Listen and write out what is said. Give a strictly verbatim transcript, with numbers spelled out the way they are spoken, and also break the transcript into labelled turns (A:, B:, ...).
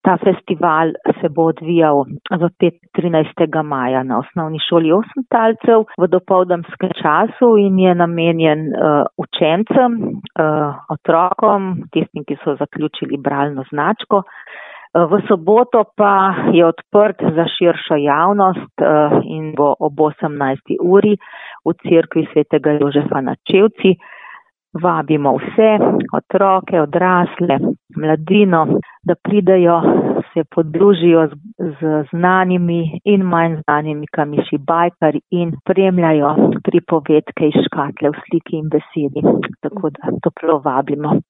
A: Ta festival se bo odvijal v petek trinajstega maja na osnovni šoli Osemtalcev v dopoldanskem času in je namenjen uh, učencem, uh, otrokom, tistim, ki so zaključili bralno značko. V soboto pa je odprt za širšo javnost in bo ob osemnajsti uri v cerkvi svetega Jožefa na Čevci. Vabimo vse, otroke, odrasle, mladino, da pridejo, se podružijo z, z znanimi in manj znanimi Kamiši bajkari in spremljajo pripovedke iz škatle v sliki in besedi. Tako da toplo vabimo.